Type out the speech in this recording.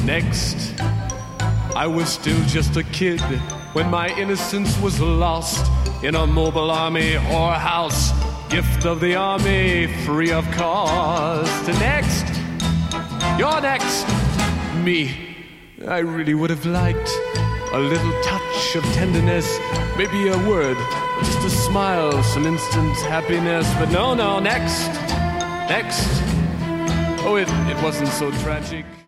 Next, I was still just a kid when my innocence was lost in a mobile army whorehouse, gift of the army, free of cost. Next, you're next, me. I really would have liked a little touch of tenderness, maybe a word, just a smile, some instant happiness. But no, next. Oh, it wasn't so tragic.